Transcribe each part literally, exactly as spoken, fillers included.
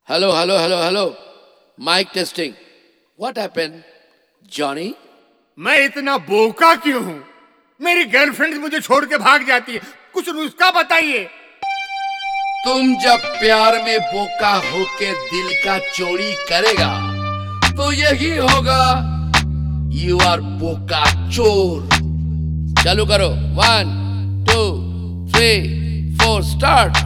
Hello, hello, hello, hello. Mic testing. What happened? Johnny? मैं इतना बोका क्यों हूँ? मेरी गर्लफ्रेंड मुझे छोड़ के भाग जाती है। कुछ नुस्खा बताइए। तुम जब प्यार में बोका होके दिल का चोरी करेगा तो यही होगा, यू आर बोका चोर। चालू करो। One two three four start.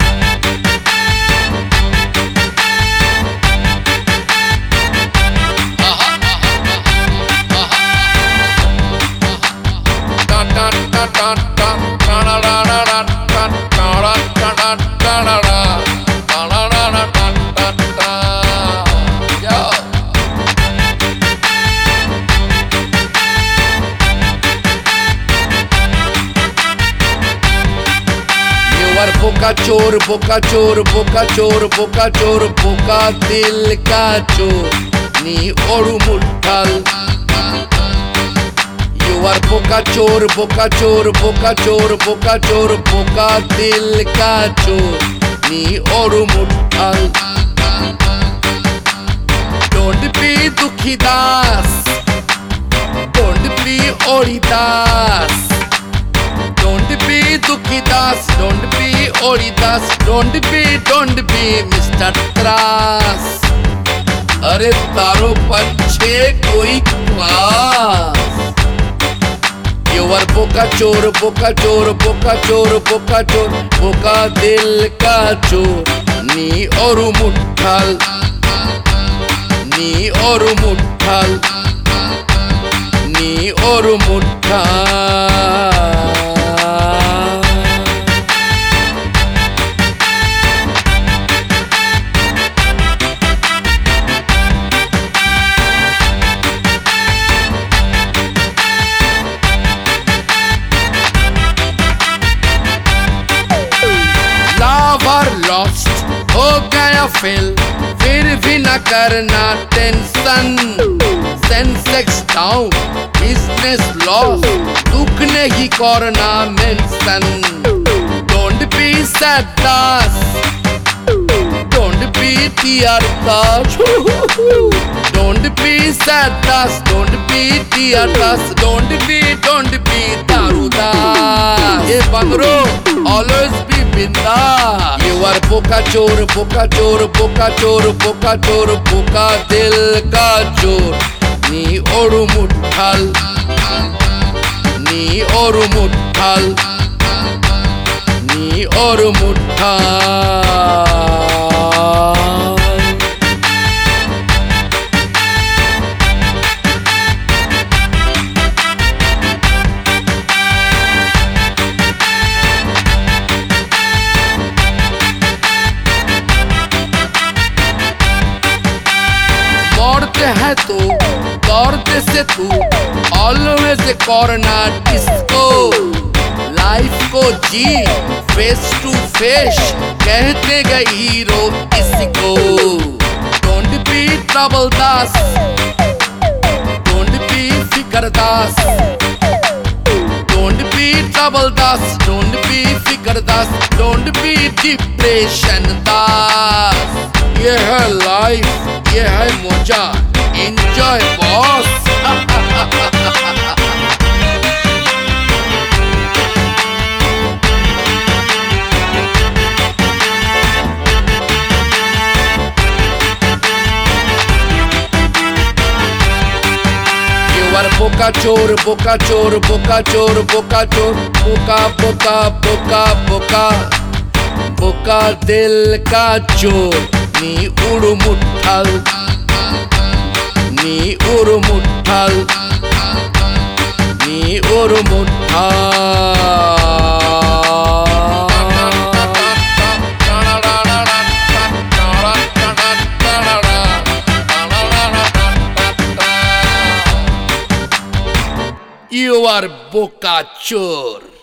बोका चोर बोका चोर बोका चोर बोका चोर बोका दिल का चोर नी ओरु मुट्ठल। यू आर बोका चोर बोका चोर बोका चोर बोका चोर बोका दिल का चोर नी ओरु मुट्ठल। डोंट बी दुखी दास, डोंट बी ओरी दास, don't be Dukhidas, don't be Oridas, don't be, don't be Mister Tras। अरे तारो पछे कोई क्लास। You are बोका चोर बोका चोर बोका चोर बोका चोर बोका दिल का चोर नी और मुट्ठल, नी और मुट्ठल, नी और मुट्ठल। लॉस्ट हो गया फेल फिर भी न करना tension. Sensex down business loss दुख नहीं करना mention. Don't be sad don't be TR दास, don't be sad don't be TR दास, डोंट बी डोंट बी दारूदास। ये बंगरो ऑलवेज बी बिंदा। यू आर बोका चोर बोका चोर बोका चोर बोका चोर बोका दिल का चोर नी ओरु मुट्ठल, नी ओरु मुट्ठल, नी ओरु मुट्ठल। है तो दौड़ते से तू ऑलवेज करना डिस्को। लाइफ को जी फेस टू फेस कहते गए हीरो इसको। डोंट बी ट्रबल दास, डोंट बी फिकर दास, डोंट बी ट्रबल दास, डोंट बी फिकर दास, डोंट बी डिप्रेशन दास। ये है लाइफ, ये है मजा, एंजॉय बॉस। यू आर बोका चोर बोका चोर बोका चोर बोका चोर बोका बोका बोका बोका बोका दिल का चोर नी उड़ू मुट्ठल, नी उड़ू मुट्ठल, नी उड़ू मुट्ठल। You are बोका चोर।